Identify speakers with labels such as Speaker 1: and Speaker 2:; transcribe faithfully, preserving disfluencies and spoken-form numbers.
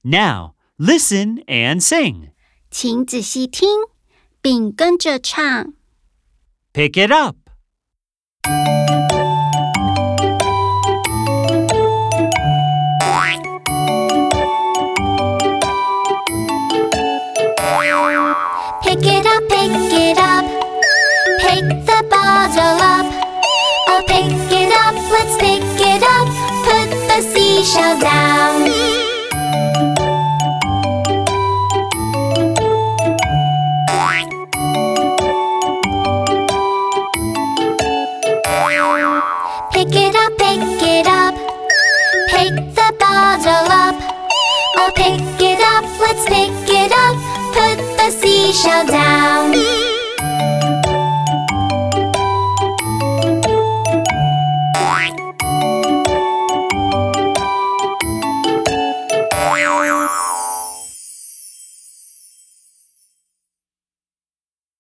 Speaker 1: Now, listen and sing.
Speaker 2: 请仔细听，并跟着唱。
Speaker 1: Pick it up.
Speaker 2: Pick it up, pick it up. Pick the bottle up. Oh, pick it up, let's pick it up. Put the seashell down. Pick it up, pick it up. Pick the bottle up. Oh, pick it up, let's pick it up. Put the seashell down.